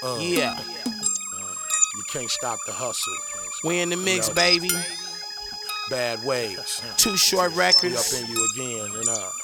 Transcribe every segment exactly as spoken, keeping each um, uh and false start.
Uh, Yeah, uh, you can't stop the hustle. we in the mix, You know, baby. Bad ways. Too Short We up Records, in you again. And uh,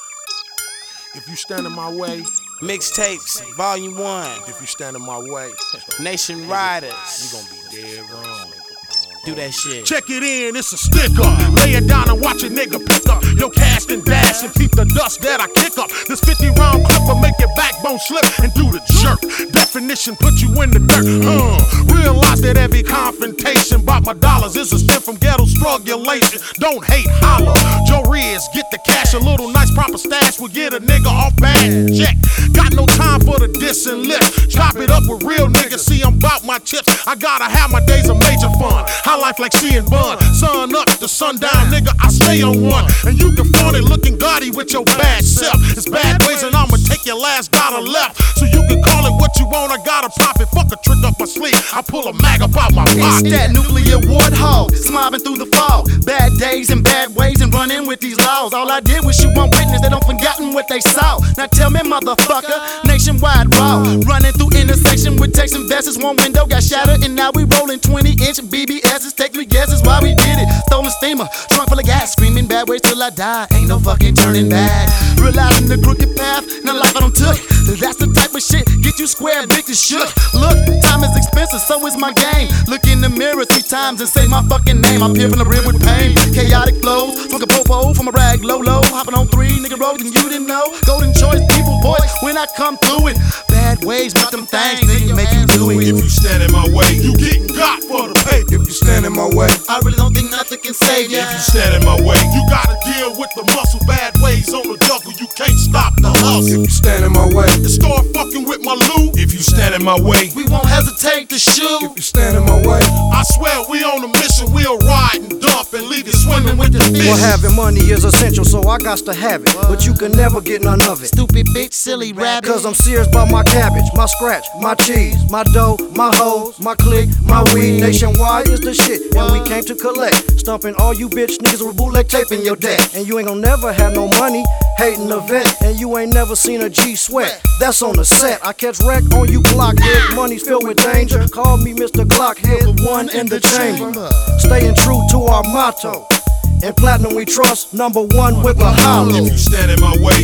if you stand in my way, mixtapes, volume one, if you stand in my way, Nation Riders. you gonna be dead wrong. Do that shit. Check it in, it's a sticker. Lay it down and watch a nigga pick up your cast and dash and peep the dust that I kick up. This fifty round clip will make your backbone slip and do the jerk. Definition put you in the dirt. Uh, realize that every confrontation about my dollars is a stem from ghetto strugulation. Don't hate, holler. Joe Riz, get the cash. A little nice proper stash will get a nigga off bad check. Got no time for the diss and lift. Chop it up with real niggas. See, I'm bout my chips. I gotta have my days of major fun. High life like seeing bun. Sun up to sundown, nigga, I stay on one. And you can flaunt it looking gaudy with your bad self. It's bad ways and I'ma take your last dollar left. So you can call it what you want, I gotta pop it. Fuck a trick up my sleeve, I pull a mag up out my pocket. It's that nuclear warthog, smobbing through the fog. Bad days and bad ways and running with these laws. All I did was shoot one witness, they don't forgotten what they saw. Now tell me, motherfucker, nationwide raw. Running through intersection with text and vests. One window got shattered and now we rolling twenty inch B B S's. Take three guesses why we did it. Stolen steamer, trunk full of gas, screaming bad ways till I die. Ain't no fucking turning back. Realizing the crooked path, now life I don't took. That's the type of shit get you square addicted shook. Look, time is expensive, so is my game. Look in the mirror three times and say my fucking name. I'm peeling the rib with pain. Chaotic flows, smoke a popo from a rag low low. Hopping on three nigga roads and you didn't know. Golden choice people, boy, when I come through it. Bad ways, but them things, nigga, make you do it. If you stand in my way, you getting got for the pay. If you stand in my way, I really don't think nothing can save ya. if you stand in my way, you gotta deal with the muscle. Bad ways on the juggle, you can't stop the hustle. If you stand in my way, and start fucking with my loot. If you stand in my way, We won't hesitate to shoot. if you stand in my way, I swear we on a mission. We'll ride and dump and leave you swimming with the fish. Well, having money is essential, so I got to have it. But you can never get none of it. Stupid bitch, silly rabbit. Cause I'm serious about my cabbage, my scratch, my cheese, my dough, my hoes, my clique, my weed. Nationwide is the shit, and we came to collect. Stumping all you bitch niggas with bootleg tape in your deck. And you ain't gon' never have no money, hating the vet. And you ain't never seen a G sweat. That's on the set. I catch wreck on you blockhead. Money's filled with danger. Call me Mister Glockhead, the one in the chamber. Staying true to our motto. In platinum we trust, number one with a hollow. If you stand in my way,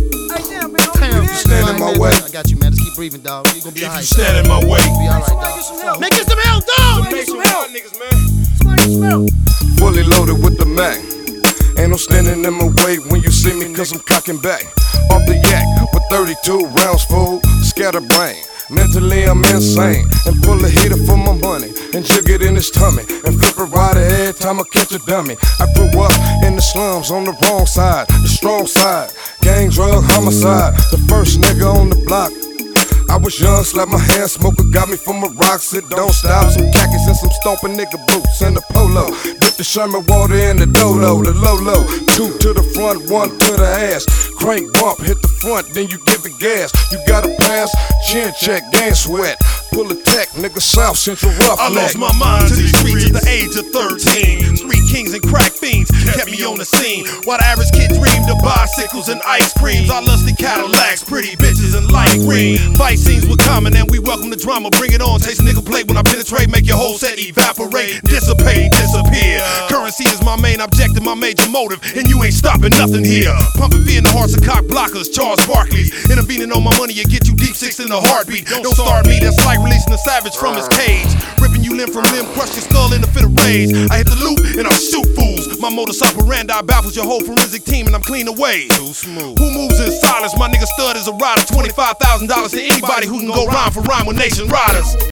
Damn, you stand in my way. I got you, man. Just keep breathing, dog. You gonna be if you alright. stand in my way, Be alright, dog. make it some help, dog. Make some help, niggas, man. Fully loaded with the Mac. Ain't no standing in my way when you see me, cause I'm cocking back off the yak with thirty-two rounds full, scatterbrain. Mentally I'm insane, and pull a heater for my money, and jig it in his tummy, and flip it right every time I catch a dummy. I grew up in the slums on the wrong side, the strong side, gang, drug, homicide, the first nigga on the block. I was young, slapped my hand, smoker got me from a rock, sit don't stop. Some khakis and some stomping nigga boots and a polo. Dip the Sherman water in the dolo, the low low. Two to the front, one to the ass. Crank bump, hit the front, then you give it gas. You gotta pass, chin check, gang sweat. Pull a tech, nigga, South Central rough. I lost my mind to these streets at the age of thirteen. Street kings and crack fiends kept me on the scene, while the average kid dreamed of bicycles and ice creams. I lusted Cadillacs, pretty bitches, and light green. Fight scenes were common and we welcome the drama. Bring it on, taste nigga plate when I penetrate. Make your whole set evaporate, dissipate, disappear. Currency is my main objective, my major motive, and you ain't stopping nothing here. Pumping fear in the hearts of cock blockers, Charles Barkley. Intervening on my money, you get you deep six in the heartbeat. Don't start me, that's like releasing a savage from his cage. Ripping you limb from limb, crush your skull in a fit of rage. I hit the loop and I shoot fools. My modus operandi baffles your whole forensic team and I'm clean away. Too smooth. Who moves in silence? My nigga Stud is a rider. twenty-five thousand dollars to anybody who can go rhyme for rhyme with Nation Riders.